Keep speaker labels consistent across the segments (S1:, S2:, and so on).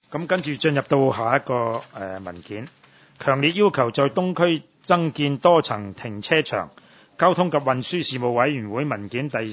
S1: 咁跟住進入到下一個文件，強烈要求在東區增建多層停車場。交通及運輸事務委員會文件第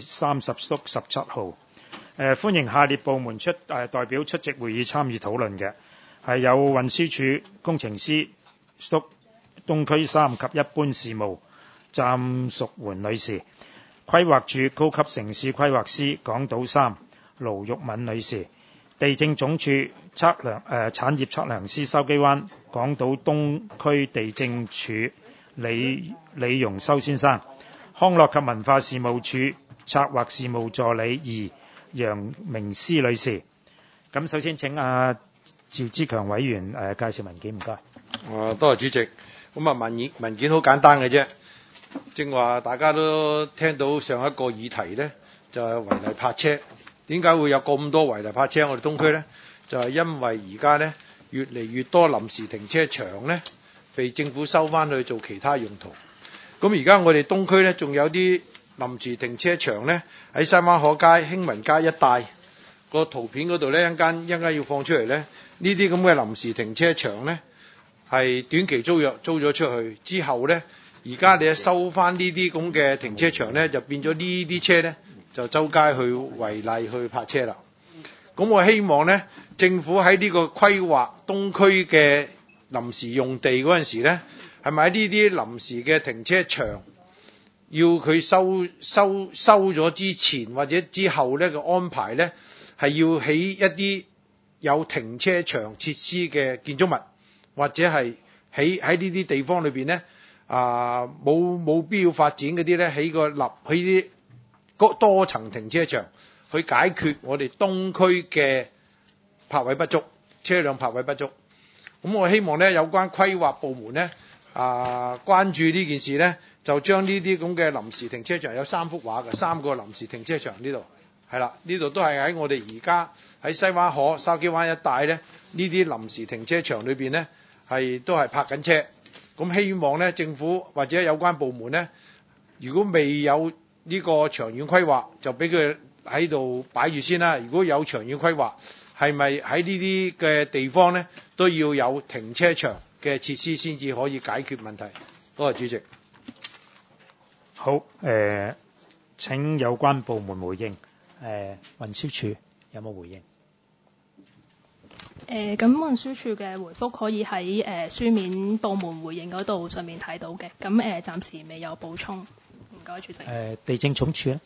S1: 30/17號。歡迎下列部門代表出席會議參與討論嘅，係有運輸署工程師東區3及一般事務湛淑媛女士，規劃署高級城市規劃師港島3盧玉敏女士，地政總署產業測量師筲箕灣港島東區地政署李容修先生，康樂及文化事務署策劃事務助理楊明思女士。咁首先請趙志強委員介紹文件，唔該。
S2: 多謝主席。咁文件好簡單嘅啫，正話大家都聽到上一個議題呢，就係違例泊車。點解會有咁多違例泊車？我哋東區呢，就係因為而家呢，越嚟越多臨時停車場呢，被政府收翻去做其他用途。咁而家我哋東區呢，仲有啲臨時停車場呢，喺西灣河街、興民街一帶個圖片嗰度呢，一間要放出嚟呢。呢啲咁嘅臨時停車場呢，係短期租約租咗出去之後呢，而家你收翻呢啲咁嘅停車場呢，就變咗呢啲車呢，就周街去違例去泊車啦。咁我希望呢，政府喺呢個規劃東區嘅臨時用地嗰陣時呢，係咪喺呢啲臨時嘅停車場要佢收咗之前或者之後呢個安排呢，係要起一啲有停車場設施嘅建築物，或者係喺呢啲地方裏邊呢，冇必要發展嗰啲呢，起啲多層停車場，去解決我哋東區嘅泊位不足，車輛泊位不足。咁我希望呢，有關規劃部門呢，關注呢件事呢，就將呢啲咁嘅臨時停車場，有3幅畫嘅3個臨時停車場呢度，係啦，呢度都係喺我哋而家喺西灣河、筲箕灣一帶呢，呢啲臨時停車場裏邊呢，都係泊緊車。咁希望呢，政府或者有關部門呢，如果未有呢個長遠規劃，就俾佢喺度擺住先啦。如果有長遠規劃，係咪喺呢啲嘅地方呢，都要有停車場嘅設施先至可以解決問題？多謝主席。
S1: 好，請有關部門回應。運輸署有冇回應？
S3: 咁運輸署嘅回覆可以喺書面部門回應嗰度上面睇到嘅，咁暫時未有補充。唔該，主席。
S1: 地政總署咧？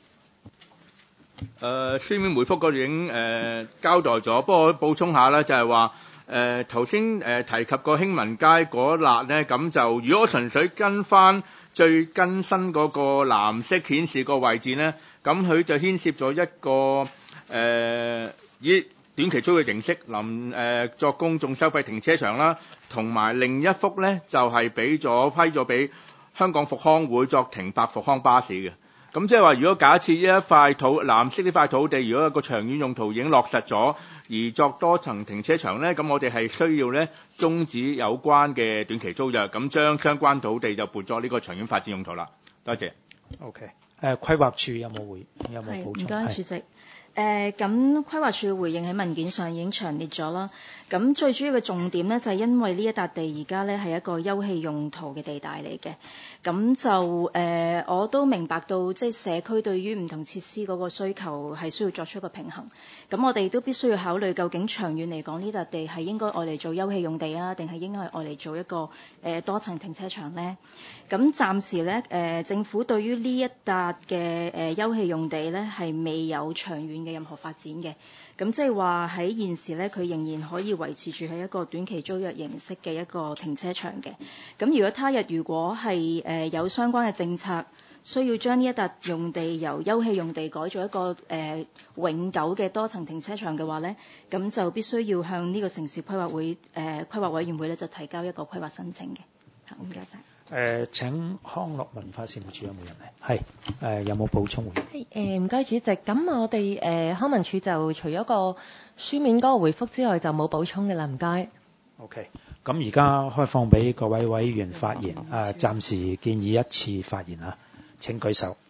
S4: 書面回覆嗰度已經交代咗，不過我補充下啦，就係話頭先提及個興民街嗰笪咧，咁就如果純粹跟翻最更新嗰個藍色顯示個位置咧，咁佢就牽涉咗一個以短期租嘅形式作公眾收費停車場啦，同埋另一幅咧就係批咗俾香港復康會作停泊復康巴士嘅。咁即係話，如果假設呢一塊藍色呢塊土地，如果個長遠用途已經落實咗，而作多層停車場咧，咁我哋係需要咧終止有關嘅短期租約，咁將相關土地就撥作呢個長遠發展用途啦。多謝。
S1: OK。規劃署有冇補充？
S5: 唔該，主席。咁規劃署嘅回應喺文件上已經詳列咗啦。咁最主要嘅重點呢，就係因為呢一笪地而家呢係一個休憩用途嘅地帶嚟嘅。咁就我都明白到，即係社區對於唔同設施嗰個需求係需要作出一個平衡。咁我哋都必須要考慮，究竟長遠嚟講呢笪地係應該愛嚟做休憩用地啊，定係應該係愛嚟做一個多層停車場呢？咁暫時呢，政府對於呢一笪嘅休憩用地呢係未有長遠嘅任何發展嘅。咁即係話喺現時呢，佢仍然可以維持住係一個短期租約形式嘅一個停車場嘅。咁如果他日如果係有相關嘅政策，需要將呢一笪用地由休憩用地改做一個永久嘅多層停車場嘅話呢，咁就必須要向呢個城市規劃委員會呢就提交一個規劃申請嘅。好，唔該晒。
S1: 請康樂文化事務署有冇人嚟？係有冇補充回應？
S6: 唔該主席，咁我哋康文署就除咗個書面嗰個回覆之外，就冇補充嘅啦，唔該。
S1: OK，咁而家開放俾各位委員發言，暫時建議一次發言啊，請舉手。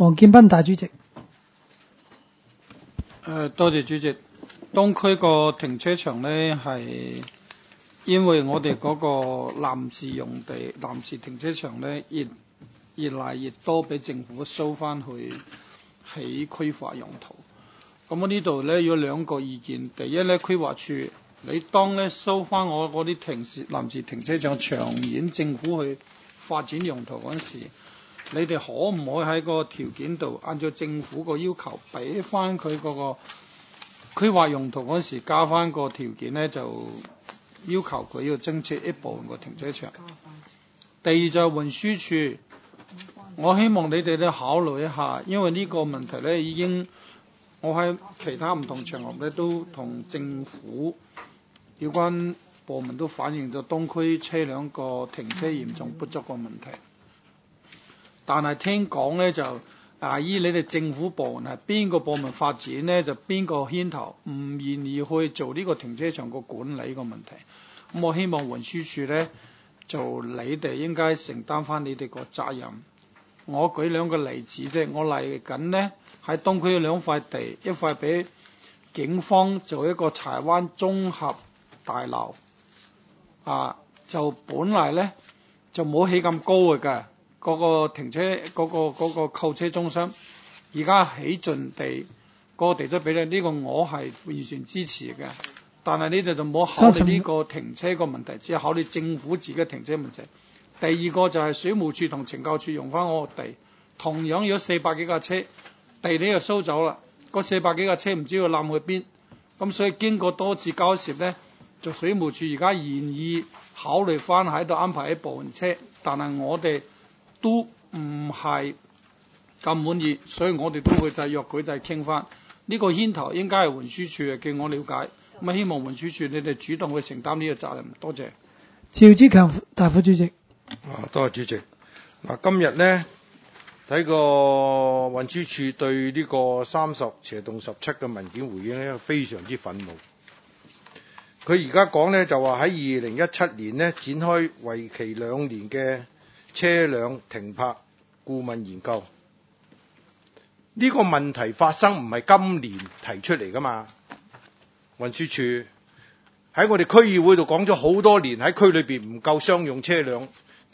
S7: 黃建斌大主席。
S8: 多謝主席。東區個停車場呢，係因為我哋嗰個臨時用地、臨時停車場呢，越嚟越多俾政府收翻去起規劃用途。咁我呢度呢，有兩個意見。第一呢，規劃處你當呢收翻我嗰啲臨時停車場長遠政府去發展用途嗰陣時，你哋可唔可以喺個條件度按照政府個要求俾翻佢嗰個規劃用途嗰陣時加翻個條件呢，就要求佢要增設一部分個停車場。第二就係運輸處，我希望你哋咧考慮一下，因為呢個問題呢，已經我喺其他唔同場合咧都同政府有關部門都反映咗東區車輛個停車嚴重不足個問題。但係聽講呢，就依你哋政府部門係邊個部門發展呢，就邊個牽頭，唔願意去做呢個停車場個管理個問題。咁我希望運輸處呢，就你哋應該承擔翻你哋個責任。我舉兩個例子啫，我嚟緊呢，喺東區有兩塊地，一塊俾警方做一個柴灣綜合大樓，就本來呢，就冇起咁高嘅嗰個停車嗰個購車中心，而家起盡地個地都俾你，呢個我係完全支持嘅。但係你哋就冇考慮呢個停車個問題，只係考慮政府自己嘅停車問題。第二個就係水務署同懲教署用翻我個地，同樣有400幾架車，地你又收走啦，嗰400幾架車唔知要攬去邊。咁所以經過多次交涉呢，就水務署而家願意考慮翻喺度安排一部分車，但係我哋都唔係咁滿意，所以我哋都會就約佢就係傾翻呢個牽頭應該係運輸處嘅，據我了解。咁希望運輸處你哋主動去承擔呢個責任。多謝。
S7: 趙志強大副主席。
S2: 多謝主席。今日呢，睇個運輸處對呢個30/17嘅文件回應咧，非常之憤怒。佢而家講呢，就話喺2017年呢，展開為期2年嘅車輛停泊顧問研究。呢個問題發生唔係今年提出嚟㗎嘛？運輸處喺我哋區議會度講咗好多年，喺區裏邊唔夠商用車輛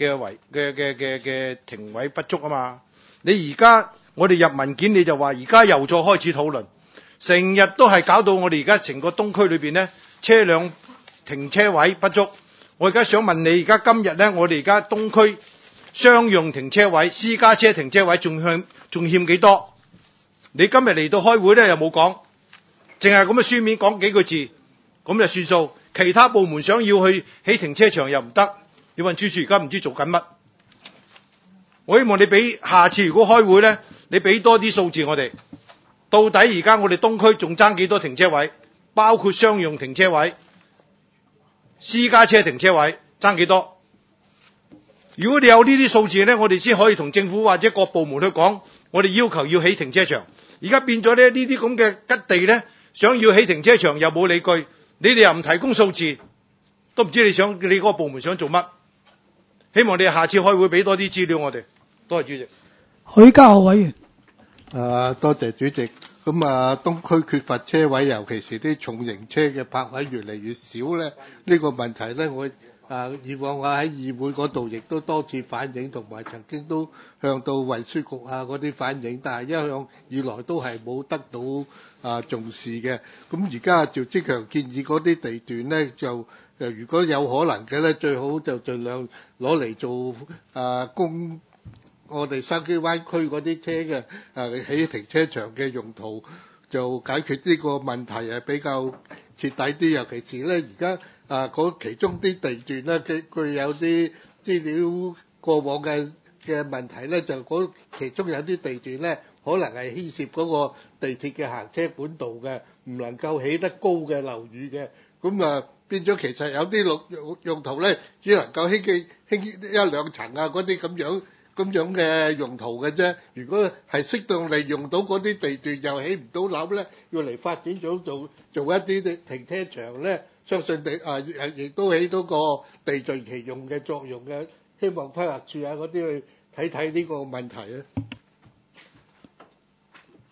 S2: 嘅停位不足啊嘛。你而家我哋入文件你就話而家又再開始討論，成日都係搞到我哋而家成個東區裏邊呢，車輛停車位不足。我而家想問你，而家今日呢，我哋而家東區商用停車位、私家車停車位仲欠幾多？你今日嚟到開會呢，又冇講，淨係咁嘅書面講幾句字，咁就算數。其他部門想要去起停車場又唔得，你運輸處而家唔知做緊乜。我希望你俾下次如果開會呢，你俾多啲數字我哋，到底而家我哋東區仲爭幾多停車位，包括商用停車位、私家車停車位爭幾多？如果你有呢啲數字呢，我哋先可以同政府或者各部門去講，我哋要求要起停車場。而家變咗呢啲咁嘅吉地呢，想要起停車場又冇理據，你哋又唔提供數字，都唔知你嗰個部門想做乜。希望你下次開會俾多啲資料我哋。多謝主席。
S7: 許家豪委員。
S9: 多謝主席。咁東區缺乏車位，尤其是啲重型車嘅泊位越嚟越少咧，呢個問題咧，我以往我喺議會嗰度亦都多次反映，同埋曾經都向到運輸局嗰啲反映，但係一向以來都係冇得到重視嘅。咁而家趙志強建議嗰啲地段咧，就如果有可能嘅咧，最好就盡量攞嚟做供我哋筲箕灣區嗰啲車嘅起停車場嘅用途，就解決呢個問題係比較徹底啲。尤其是咧而家其中啲地段咧，佢有啲資料過往嘅問題咧，就其中有啲地段咧，可能係牽涉嗰個地鐵嘅行車管道嘅，唔能夠起得高嘅樓宇嘅，咁變咗其實有啲用途咧，只能夠興1-2層嗰啲咁樣嘅用途嘅啫。如果係適當利用到嗰啲地段又起唔到樓咧，要嚟發展組做一啲停車場咧，相信亦都起到個地盡其用嘅作用嘅。希望規劃處嗰啲去睇睇呢個問題啊。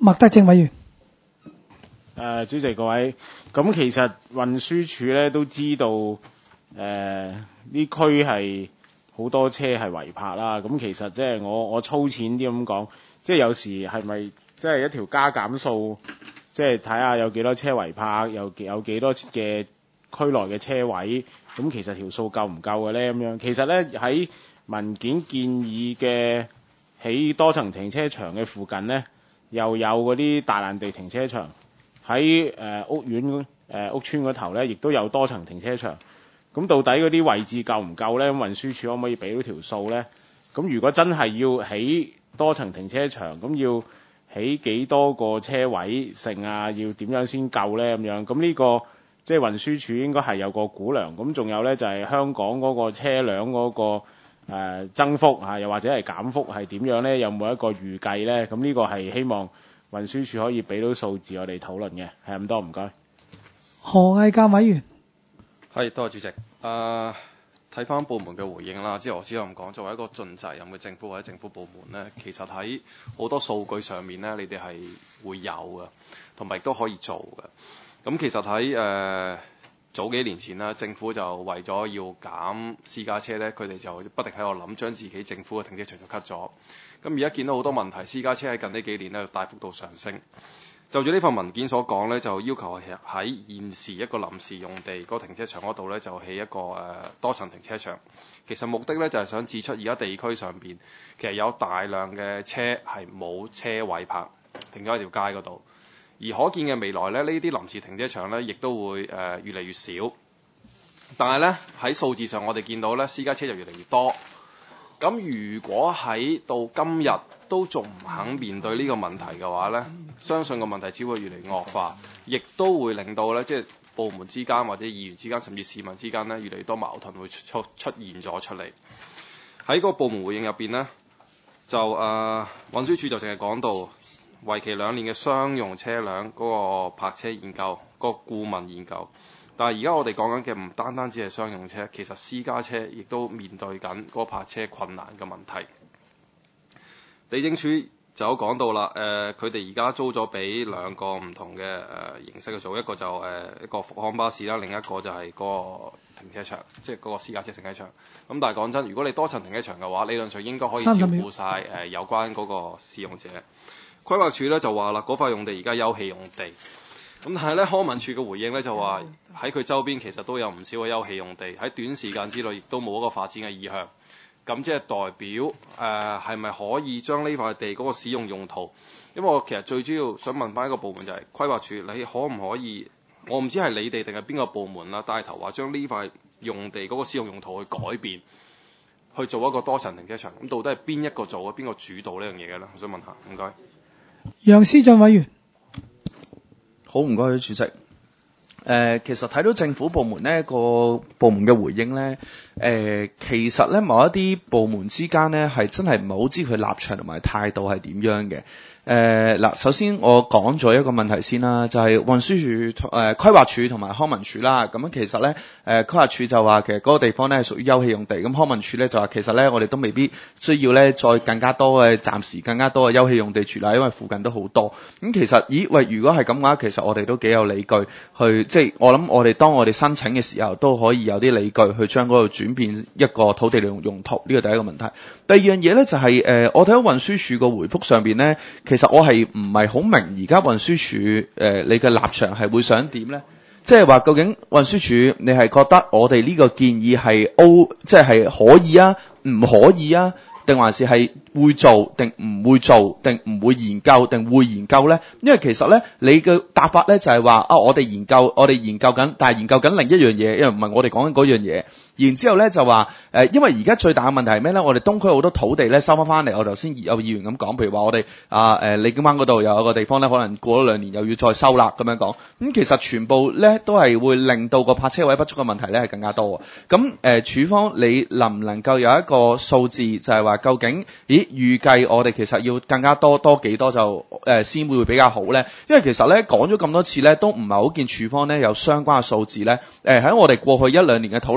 S7: 麥德正委員。
S10: 主席各位，咁其實運輸署咧都知道，呢區係好多車係違泊啦。咁其實即係我粗淺啲咁講，即係有時係咪即係一條加減數，即係睇下有幾多車違泊，有幾多嘅區內嘅車位，咁其實條數夠唔夠嘅咧？咁樣其實咧喺文件建議嘅起多層停車場嘅附近咧，又有嗰啲大爛地停車場。喺屋邨嗰頭咧，亦都有多層停車場。咁到底嗰啲位置夠唔夠咧？咁運輸署可唔可以俾到條數咧？咁如果真係要起多層停車場，咁要起幾多個車位剩啊？要點樣先夠咧？咁樣咁呢個即係運輸署應該係有個估量。咁仲有咧就係香港嗰個車輛嗰個增幅啊，又或者係減幅係點樣咧？有冇一個預計咧？咁呢個係希望運輸署可以俾到數字我哋討論嘅，係咁多，唔該。
S7: 何毅教委員。
S11: 係，多謝主席。睇翻部門嘅回應啦，之後我只咁講，作為一個盡責任嘅政府或者政府部門咧，其實喺好多數據上面咧，你哋係會有嘅，同埋亦都可以做嘅。咁其實喺早幾年前啦，政府就為咗要減私家車咧，佢哋就不停喺度諗將自己政府嘅停車場就 cut 咗。咁而家見到好多問題，私家車喺近呢幾年咧大幅度上升。就住呢份文件所講咧，就要求喺現時一個臨時用地嗰個停車場嗰度咧，就起一個多層停車場。其實目的咧就係想指出而家地區上邊其實有大量嘅車係冇車位泊，停咗喺條街嗰度。而可見嘅未來咧，呢啲臨時停車場咧亦都會越嚟越少。但係咧喺數字上，我哋見到咧私家車就越嚟越多。咁如果喺到今日都仲唔肯面對呢個問題嘅話呢，相信個問題只會越嚟越惡化，亦都會令到呢即係部門之間或者議員之間，甚至市民之間呢越嚟越多矛盾會出現咗出嚟。喺個部門回應入邊呢，就運輸署就淨係講到為期2年嘅商用車輛嗰個泊車研究，個顧問研究。但係而家我哋講緊嘅唔單單只係商用車，其實私家車亦都面對緊嗰個泊車困難嘅問題。地政署就有講到啦，佢哋而家租咗俾2個唔同嘅形式去做，一個就一個復康巴士啦，另一個就係個停車場，即係嗰個私家車停車場。咁但係講真，如果你多層停車場嘅話，理論上應該可以照顧晒有關嗰個使用者。規劃署咧就話啦，嗰塊用地而家休憩用地。咁但係咧，康文署嘅回應咧就話喺佢周邊其實都有唔少嘅休憩用地，喺短時間之內亦都冇一個發展嘅意向。咁即係代表係咪可以將呢塊地嗰個使用用途？因為我其實最主要想問翻一個部門就係規劃署，你可唔可以？我唔知係你哋定係邊個部門啦，帶頭話將呢塊用地嗰個使用用途去改變，去做一個多層停車場。咁到底係邊一個做啊？邊個主導呢樣嘢嘅咧？我想問下，唔該。
S7: 楊思俊委員。
S12: 好，唔該，主席。其實睇到政府部門呢個部門嘅回應呢，其實呢某一啲部門之間呢係真係唔係好知佢立場同埋態度係點樣嘅。嗱，首先我講咗一個問題先啦，就係運輸署、規劃署同埋康文署啦。咁其實咧，規劃署就話其實嗰個地方咧係屬於休憩用地，咁康文署咧就話其實咧我哋都未必需要咧再更加多嘅暫時更加多嘅休憩用地住啦，因為附近都好多。咁其實如果係咁嘅話，其實我哋都幾有理據去，即係我諗我哋當我哋申請嘅時候都可以有啲理據去將嗰度轉變一個土地利用用途，呢個第一個問題。第二樣嘢咧就係我睇到運輸署個回覆上邊咧，其實我係唔係好明而家運輸署你嘅立場係會想點咧？即係話究竟運輸署你係覺得我哋呢個建議係即係可以啊，唔可以啊，定還是係會做定唔會做，定唔會研究定會研究咧？因為其實咧你嘅答法咧就係話我哋研究緊，但係研究緊另一樣嘢，因為唔係我哋講緊嗰樣嘢。然之後咧就話因為而家最大嘅問題係咩咧？我哋東區好多土地咧收翻嚟，我頭先有議員咁講，譬如話我哋荔景灣嗰度有一個地方咧，可能過咗2年又要再收啦咁樣講。咁其實全部咧都係會令到個泊車位不足嘅問題咧係更加多。咁署方你能唔能夠有一個數字，就係話究竟預計我哋其實要更加多幾多就先會比較好咧？因為其實咧講咗咁多次咧，都唔係好見署方咧有相關嘅數字咧。喺我哋過去1-2年嘅討論入邊咧。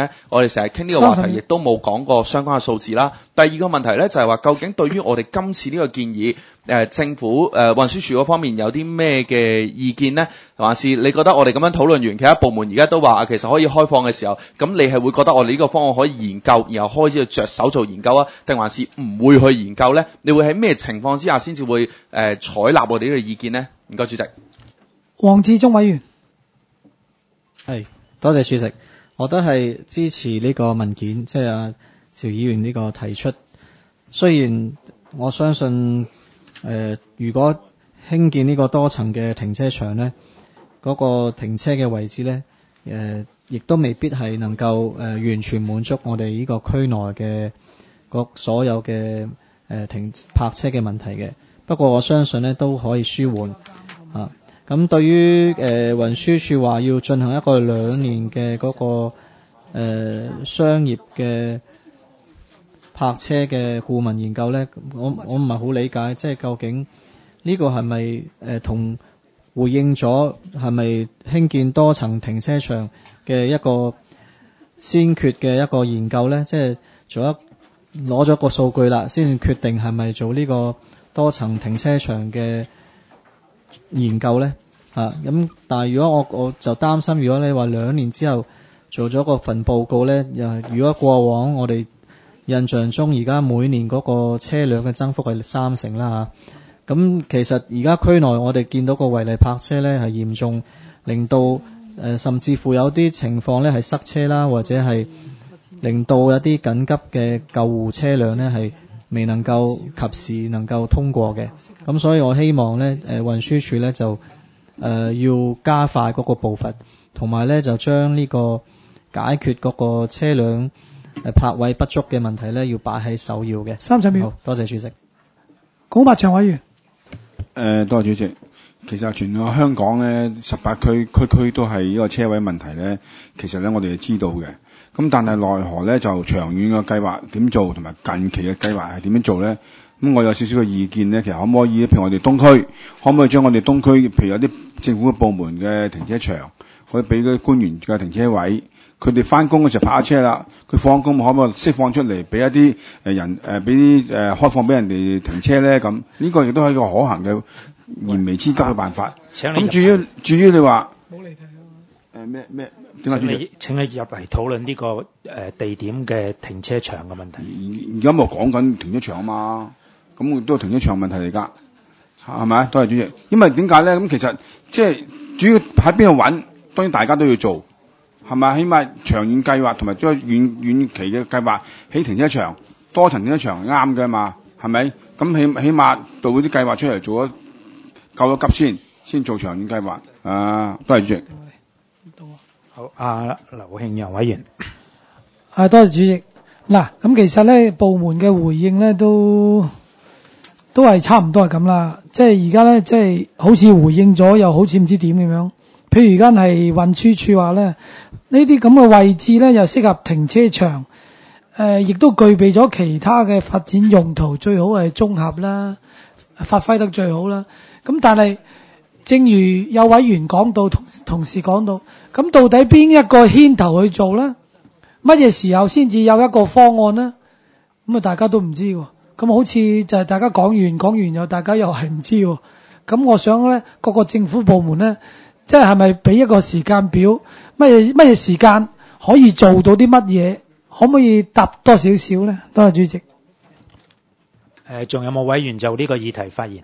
S12: 咧，我哋成日傾呢個話題，亦都冇講過相關嘅數字啦。第二個問題咧就係話，究竟對於我哋今次呢個建議，政府運輸署嗰方面有啲咩嘅意見呢？還是你覺得我哋咁樣討論完，其他部門而家都話其實可以開放嘅時候，咁你係會覺得我哋呢個方案可以研究，然後開始去着手做研究啊？定還是唔會去研究呢？你會喺咩情況之下先至會採納我哋呢個意見呢？唔該，主席。
S7: 黃志忠委員。
S13: 係，多謝主席。我都係支持呢個文件，即係阿邵議員呢個提出。雖然我相信如果興建呢個多層嘅停車場呢，嗰個停車嘅位置呢，亦都未必係能夠完全滿足我哋呢個區內嘅所有嘅泊車嘅問題嘅。不過我相信呢都可以舒緩啊。咁對於運輸署話要進行一個2年嘅嗰個商業嘅泊車嘅顧問研究呢，我唔係好理解，即係究竟呢個係咪同回應咗係咪興建多層停車場嘅一個先決嘅一個研究呢？即係攞咗個數據啦，先決定係咪做呢個多層停車場嘅研究呢？咁但係如果我就擔心，如果你話2年之後做咗個份報告呢，如果過往我哋印象中而家每年嗰個車輛嘅增幅係3%啦嚇，咁其實而家區內我哋見到個違例泊車呢係嚴重，令到甚至乎有啲情況呢係塞車啦，或者係令到有啲緊急嘅救護車輛呢係未能夠及時能夠通過嘅。咁所以我希望呢運輸署呢就要加快嗰個步伐，同埋呢就將呢個解決嗰個車輛泊位不足嘅問題呢要擺喺首要嘅。
S7: 30秒。
S13: 好，多謝主席。
S7: 龔柏祥委員。
S14: 多謝主席。其實全個香港呢18區都係呢個車位問題呢，其實呢我哋係知道嘅。咁但係奈何呢就長遠嘅計劃點做，同埋近期嘅計劃係點樣做呢？咁我有少少嘅意見呢，其實可唔可以，譬如我哋東區，可唔可以將我哋東區，譬如有啲政府嘅部門嘅停車場，可以俾嗰啲官員嘅停車位，佢哋翻工嘅時候泊下車啦，佢放工可唔可以釋放出嚟，俾一啲人俾啲開放俾人哋停車咧？咁呢個亦都係一個可行嘅燃眉之急嘅辦法。咁至於你話冇離題咩？
S1: 請你入嚟討論呢個地點嘅停車場嘅問題。
S14: 而家咪講緊停車場啊嘛，咁都係停車場問題嚟㗎，係咪？多謝主席。因為點解咧？咁其實即係主要喺邊度揾，當然大家都要做，係咪？起碼長遠計劃同埋將遠期嘅計劃起停車場，多層停車場係啱嘅嘛，係咪？咁起碼到嗰啲計劃出嚟做咗夠咗急先做長遠計劃。多謝主席。
S1: 好，劉慶陽委員。
S7: 多謝主席。嗱，咁其實咧部門嘅回應咧都係差唔多係咁啦。即係而家咧，即係好似回應咗，又好似唔知點咁樣。譬如而家係運輸署話咧，呢啲咁嘅位置咧又適合停車場，亦都具備咗其他嘅發展用途，最好係綜合啦，發揮得最好啦。咁但係正如有委員講到，同事講到，咁到底邊一個牽頭去做咧？乜嘢時候先至有一個方案呢？咁啊，大家都唔知喎。咁好似就係大家講完又大家又係唔知喎。咁我想咧，各個政府部門咧，即係咪俾一個時間表？乜嘢時間可以做到啲乜嘢？可唔可以答多少少咧？多謝主席。
S1: 仲有冇委員就呢個議題發言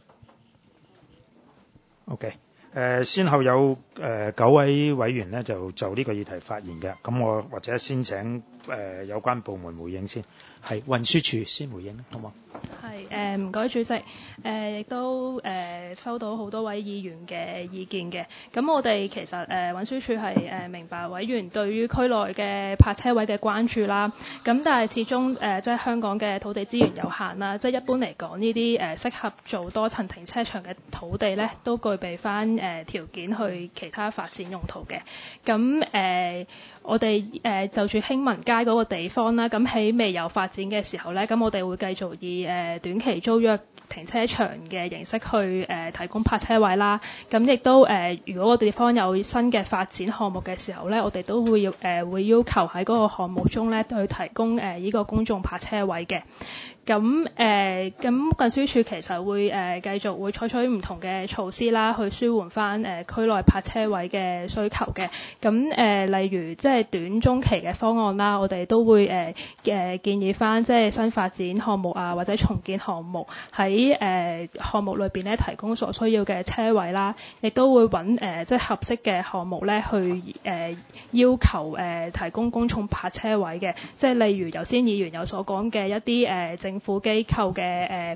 S1: ？OK。先後有9位委員呢就呢個議題發言嘅，咁我或者先請有關部門回應先。係運輸署先回應，好嗎？
S3: 係唔該主席，亦都收到好多位議員嘅意見嘅。咁我哋其實運輸署係明白委員對於區內嘅泊車位嘅關注啦。咁但係始終即係香港嘅土地資源有限啦，即係一般嚟講呢啲適合做多層停車場嘅土地咧，都具備翻條件去其他發展用途嘅。咁我哋就住興民街嗰個地方啦，咁喺未有發展嘅時候咧，咁我哋會繼續以短期租約停車場嘅形式去提供泊車位啦。咁亦都如果個地方有新嘅發展項目嘅時候咧，我哋都會要求喺嗰個項目中咧去提供呢個公眾泊車位嘅。咁運輸署其實會繼續會採取唔同嘅措施啦，去舒緩翻區內泊車位嘅需求嘅。咁例如即係短中期嘅方案啦，我哋都會建議翻即係新發展項目啊，或者重建項目喺項目裏邊咧提供所需要嘅車位啦，亦都會揾即係合適嘅項目咧去要求提供公眾泊車位嘅。即係例如頭先議員有所講嘅一啲政府機構嘅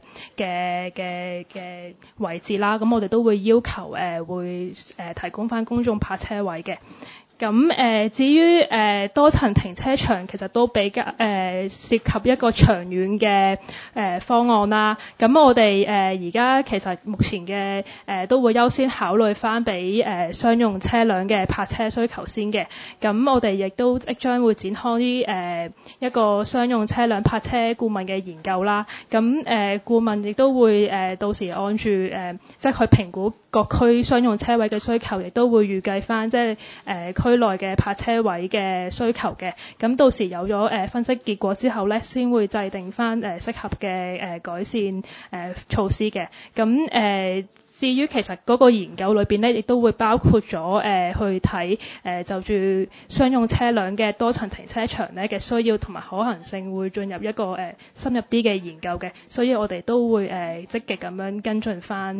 S3: 位置啦，咁我哋都會要求會提供翻公眾泊車位嘅。咁至於多層停車場其實都比較涉及一個長遠嘅方案啦。咁我哋而家其實目前嘅都會優先考慮翻俾商用車輛嘅泊車需求先嘅。咁我哋亦都即將會展開一個商用車輛泊車顧問嘅研究啦。咁顧問亦都會到時按住即係去評估各區商用車位嘅需求，亦都會預計翻即係區內嘅泊車位嘅需求嘅。咁到時有咗分析結果之後咧，先會制定翻適合嘅改善措施嘅。咁至於其實嗰個研究裏邊咧，亦都會包括咗去睇就住商用車輛嘅多層停車場咧嘅需要同埋可行性，會進入一個深入啲嘅研究嘅。所以我哋都會積極咁樣跟進翻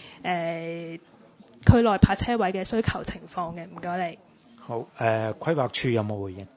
S3: 區內泊車位嘅需求情況嘅。唔該你。
S1: 好，規劃處有冇回應？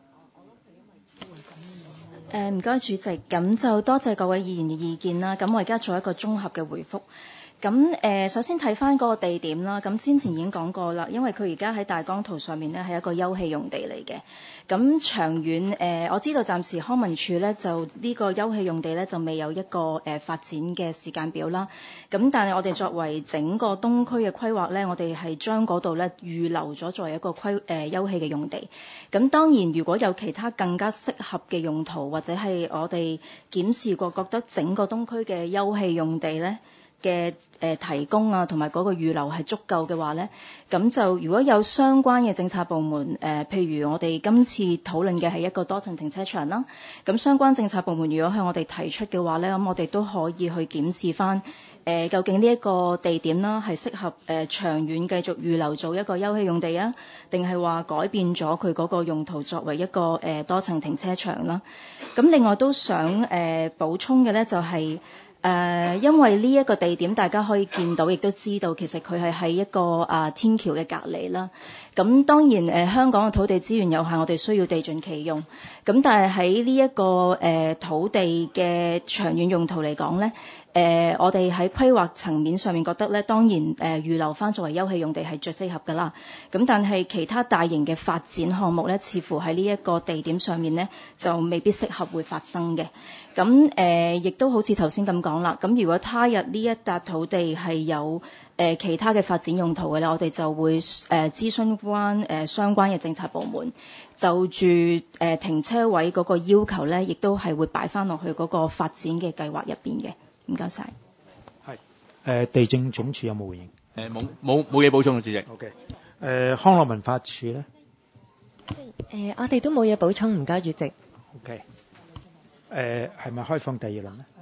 S5: 唔該主席，咁就多謝各位議員嘅意見啦。咁我而家做一個綜合嘅回覆。咁首先睇翻嗰個地點啦，咁先前已經講過啦，因為佢而家喺大綱圖上面呢係一個休憩用地嚟嘅。咁長遠我知道暫時康文署呢就呢個休憩用地呢就未有一個發展嘅時間表啦。咁但係我哋作為整個東區嘅規劃呢，我哋係將嗰度呢預留咗作為一個休憩嘅用地。咁當然如果有其他更加適合嘅用途，或者係我哋檢視過覺得整個東區嘅休憩用地呢嘅提供啊，同埋嗰個預留係足夠嘅話呢，咁就如果有相關嘅政策部門譬如我哋今次討論嘅係一個多層停車場啦，咁相關政策部門如果向我哋提出嘅話呢，咁我哋都可以去檢視翻究竟呢一個地點啦係適合長遠繼續預留做一個休憩用地啊，定係話改變咗佢嗰個用途作為一個多層停車場啦。咁另外都想補充嘅呢就係因為呢一個地點大家可以見到，亦都知道其實佢係喺一個天橋嘅隔離啦。咁當然香港嘅土地資源有限，我哋需要地盡其用。咁但係喺呢一個土地嘅長遠用途嚟講呢，我哋喺規劃層面上面覺得呢，當然預留翻作為休憩用地係最適合㗎啦。咁但係其他大型嘅發展項目呢，似乎喺呢一個地點上面呢，就未必適合會發生嘅。咁亦都好似頭先咁講啦。咁如果他日呢一笪土地係有其他嘅發展用途嘅咧，我哋就會諮詢翻相關嘅政策部門，就住停車位嗰個要求咧，亦都係會擺翻落去嗰個發展嘅計劃入邊嘅。唔該晒。
S1: 係地政總署有冇回應？
S4: 冇嘢補充嘅，主席。
S1: OK。康樂文化處咧？
S6: 我哋都冇嘢補充，唔該主席。
S1: OK。係咪開放第二輪咧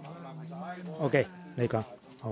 S1: ？OK， 你講。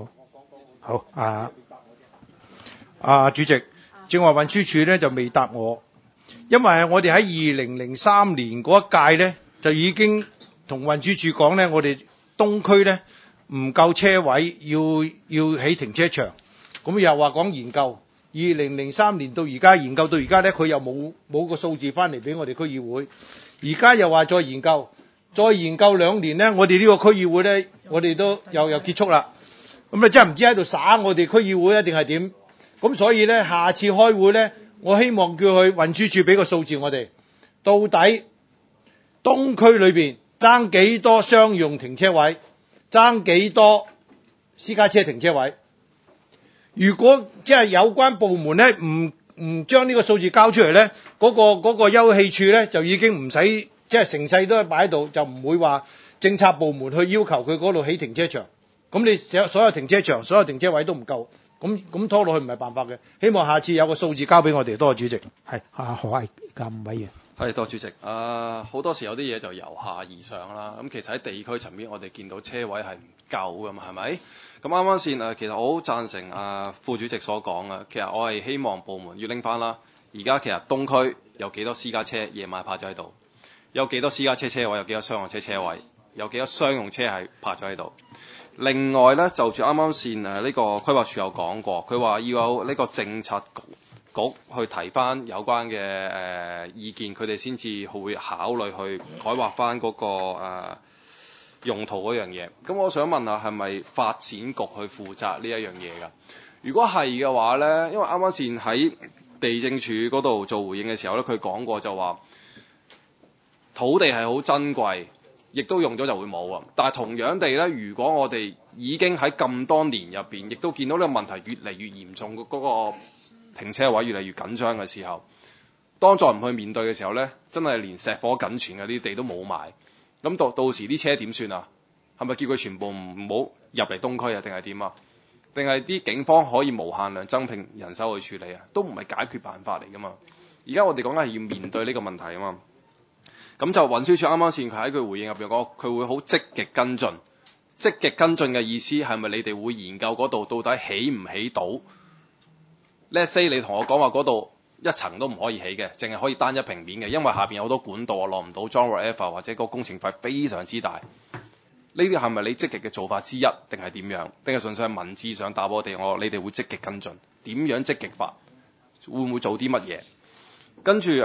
S1: 好，
S2: 主席，正話運輸署咧就未答我，因為我哋喺2003年嗰一屆咧就已經同運輸署講咧，我哋東區咧唔夠車位，要起停車場，咁又話講研究。2003年到而家研究到而家咧，佢又冇個數字翻嚟俾我哋區議會，而家又話再研究。再研究2年呢，我哋呢個區議會呢，我哋都又結束啦。咁你真係唔知喺度耍我哋區議會定係點？咁所以呢，下次開會呢，我希望叫佢運輸署俾個數字我哋，到底東區裏邊爭幾多商用停車位，爭幾多私家車停車位？ 如果即係有關部門咧唔將呢個數字交出嚟咧，嗰個休憩處咧就已經唔使即係成世都係擺喺度，就唔會話政策部門去要求佢嗰度起停車場。咁你所有停車場、所有停車位都唔夠，咁拖落去唔係辦法嘅。希望下次有個數字交俾我哋。多謝主席。
S1: 係何毅監委員。
S11: 係，多謝主席。好多時有啲嘢就由下而上啦。咁其實喺地區層面，我哋見到車位係唔夠噶嘛，係咪？咁啱啱先其實我好贊成副主席所講啊。其實我係希望部門要拎翻啦。而家其實東區有幾多私家車夜晚泊咗喺度？有幾多私家車車位？有幾多商用車車位？有幾多商用車係泊咗喺度？另外咧，就住啱啱先呢個規劃署有講過，佢話要有呢個政策局去提翻有關嘅意見，佢哋先至會考慮去改劃翻嗰個用途嗰樣嘢。咁我想問下，係咪發展局去負責呢一樣嘢㗎？如果係嘅話咧，因為啱啱先喺地政署嗰度做回應嘅時候咧，佢講過就話土地係好珍貴。亦都用咗就會冇啊！但係同樣地咧，如果我哋已經喺咁多年入邊，亦都見到呢個問題越嚟越嚴重，嗰個停車位越嚟越緊張嘅時候，當再唔去面對嘅時候咧，真係連石火僅存嘅啲地都冇埋。咁到時啲車點算啊？係咪叫佢全部唔好入嚟東區啊？定係點啊？定係啲警方可以無限量增聘人手去處理啊？都唔係解決辦法嚟噶嘛！而家我哋講緊係要面對呢個問題啊嘛。咁就運輸署啱啱先佢喺佢回應入邊講，佢會好積極跟進。積極跟進嘅意思係咪你哋會研究嗰度到底起唔起到 ？Let's say 你同我講話嗰度一層都唔可以起嘅，淨係可以單一平面嘅，因為下邊有好多管道啊，落唔到裝 whatever 或者個工程費非常之大。呢啲係咪你積極嘅做法之一，定係點樣？定係純粹係文字上答我哋，你哋會積極跟進？點樣積極法？會唔會做啲乜嘢？跟住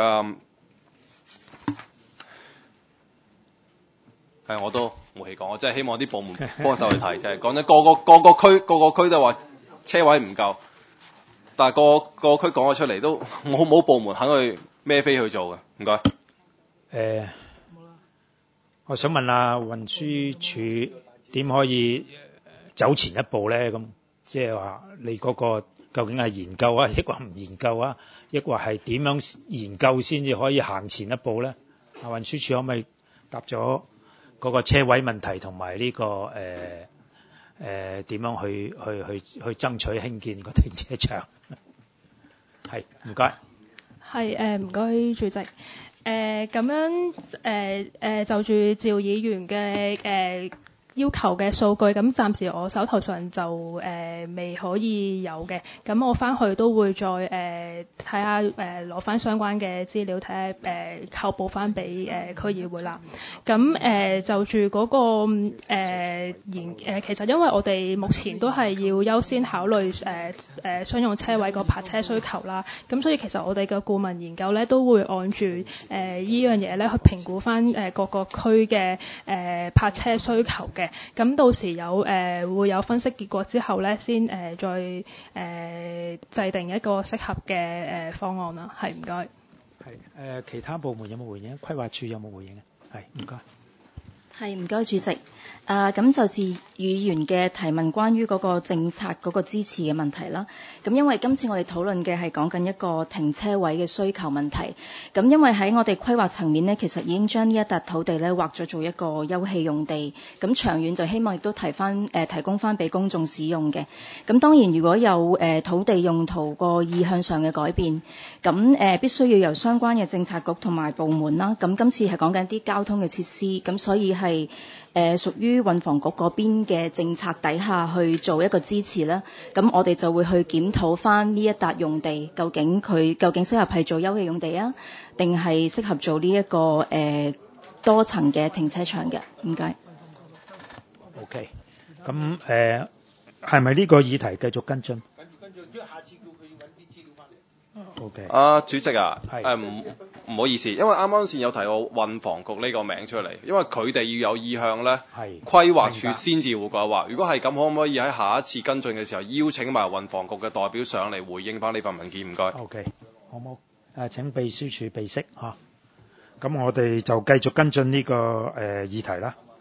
S11: 我都冇氣講，我真係希望啲部門幫手去睇，就係講緊個個區都話車位唔夠，但係個區講咗出嚟都冇部門肯去孭飛去做嘅。唔該。
S1: 我想問下運輸署點可以走前一步咧？咁即係話你嗰個究竟係研究啊，抑或唔研究啊？抑或係點樣研究先至可以行前一步咧？運輸署可唔可以答咗嗰個車位問題同埋呢個點樣去爭取興建個停車場？係唔該。
S3: 係唔該主席。咁樣就住趙議員嘅要求嘅數據，咁暫時我手頭上就未可以有嘅，咁我翻去都會再睇下攞翻相關嘅資料，睇下後補翻俾區議會啦。咁就住嗰個其實因為我哋目前都係要優先考慮商用車位個泊車需求啦，咁所以其實我哋嘅顧問研究咧都會按住呢樣嘢咧去評估翻各個區嘅泊車需求嘅。咁到時會有分析結果之後咧，先再制定一個適合嘅方案啦。係唔該。
S1: 係其他部門有冇回應？規劃署有冇回應啊？係唔該。
S5: 係唔該主席。咁就是議員嘅提問關於嗰個政策嗰個支持嘅問題啦。咁因為今次我哋討論嘅係講緊一個停車位嘅需求問題。咁因為喺我哋規劃層面呢，其實已經將呢一笪土地咧劃咗做一個休憩用地。咁長遠就希望亦都提供翻俾公眾使用嘅。咁當然如果有土地用途個意向上嘅改變，咁必須要由相關嘅政策局同埋部門啦。咁今次係講緊啲交通嘅設施，咁所以係屬於運房局嗰邊嘅政策底下去做一個支持啦。咁我哋就會去檢討翻呢一笪用地，究竟適合係做休憩用地啊，定係適合做呢一個多層嘅停車場嘅？唔該。
S1: OK， 咁係咪呢個議題繼續跟進？跟進，下次叫佢揾啲資料翻嚟。
S11: OK。主席啊，唔好意思，因為啱啱先有提過運房局呢個名出嚟，因為佢哋要有意向咧，規劃署先至會改劃。如果係咁，可唔可以喺下一次跟進嘅時候邀請埋運房局嘅代表上嚟回應翻呢份文件？唔該。
S1: OK， 好冇？請秘書處備悉嚇。咁我哋就繼續跟進呢個議題啦。